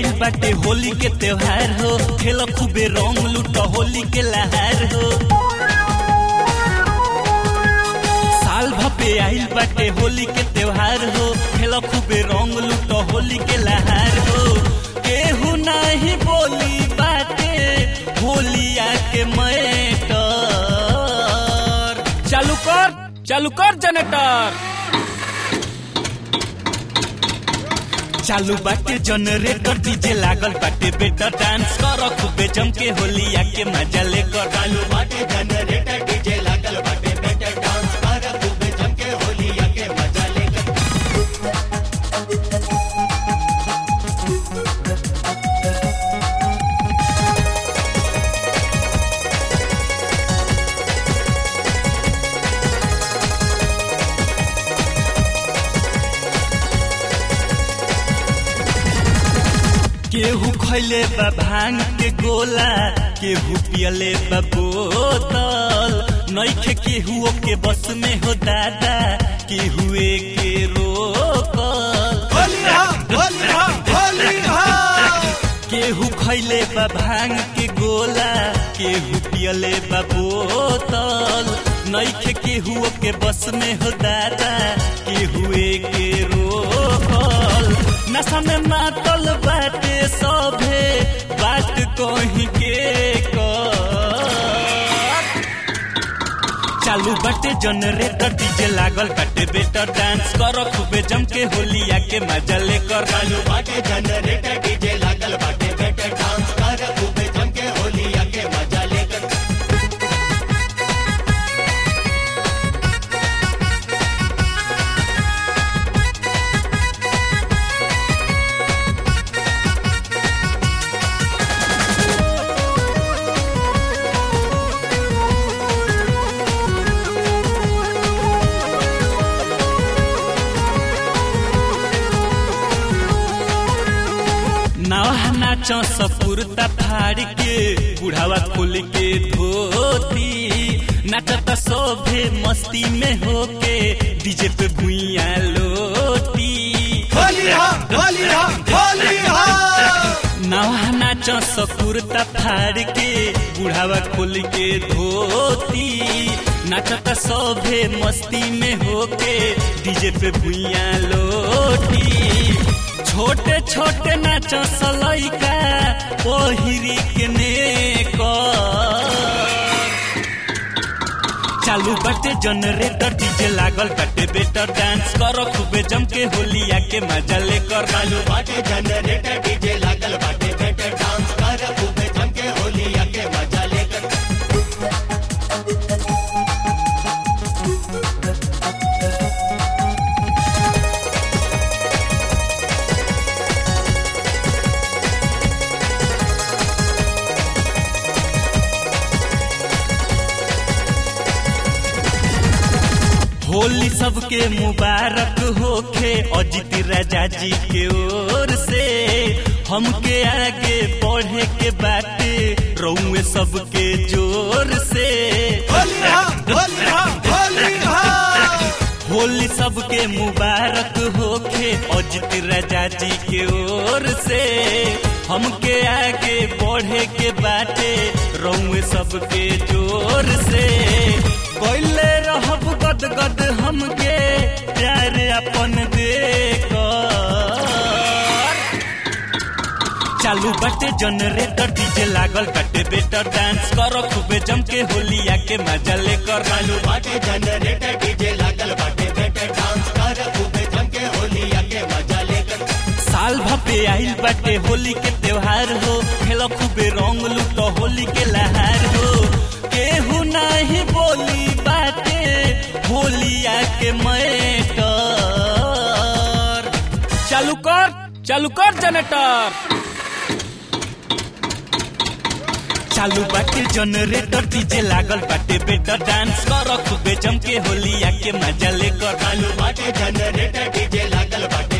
आइल बाटे होली के त्योहार हो, खेल खूबे रंग लूट होली के लहार हो। साल भपे आइल बाटे होली के त्योहार हो, खेल खूबे रंग लूट होली के लहार हो। केहू नहीं बोली बाटे होलिया के मैटर। चालू कर जनरेटर। चालू बाटे जनरेटर, डीजे लागल बाटे बेटा, डांस कर खूबे जम के होलिया के मजा लेकर। चालू बाटे जनरेटर, डीजे लागल बाटे बेटा, डांस कर खूबे जम के होलिया के मजा लेकर। केहू खैले बा भांग के गोला, केहू पियले बा बोतल। नइखे केहू के बस में हो दादा, केहू के रोकल। केहू खैले बा भांग के गोला, केहू पियले बा बोतल। नइखे केहू के बस में हो दादा, केहू के रोकल। नशा में मातल बाटे सभे, बात कहीं के कर। चालू बाटे जनरेटर, डीजे लागल बाटे बेटा, डांस कर खूबे जम के होलिया के मजा लेकर। चालू बाटे जनरेटर, डीजे लागल बाटे बेटा, डांस कर खूबे जम के होलिया के मजा लेकर। नाचो सपुरता फाड़ के, बुढ़ावा खोल के धोती। नाचता सोभे मस्ती में होके, डीजे पे भुइया लोटी। नाचो सपुरता फाड़ के, बुढ़ावा खोल के धोती। नाचता सोभे मस्ती में होके, डीजे पे भुइया लोटी। छोटे छोटे नाच सलैका पहिरी के नेकर। चालू बाटे जनरेटर, डीजे लागल बाटे बेटा, डांस कर खूबे जम के होलिया के मजा लेकर। चालू बाटे जनरेटर, डीजे लागल बाटे बेटा, डांस कर खूबे जम के होलिया के मजा लेकर। होली सबके मुबारक होखे, अजित राजा जी के ओर से। हमके आगे बढ़े के बाटे, रउए सबके जोर से। होली सबके मुबारक होखे, अजित राजा जी के ओर से। हमके आगे बढ़े के बाटे, रउए सबके जोर से। कोइले रहब गद गद हमके प्यार अपन देकर। चालू बाटे जनरेटर, डीजे लागल बाटे बेटा, डांस कर खूबे जम के होलिया के मजा लेकर। चालू बाटे जनरेटर, डीजे लागल बाटे बेटा, डांस कर खूबे जम के होलिया के मजा लेकर। साल भपे आइल बाटे होली के त्योहार हो, खेल खूबे रंग लूट होली के लहार हो। केहू नहीं बोली बाटे होलिया के मैटर। चालू कर जनरेटर। चालू बाटे जनरेटर, डीजे लागल बाटे बेटा, डांस कर खूबे जम के होलिया के मजा लेकर। चालू बाटे जनरेटर, डीजे लागल बाटे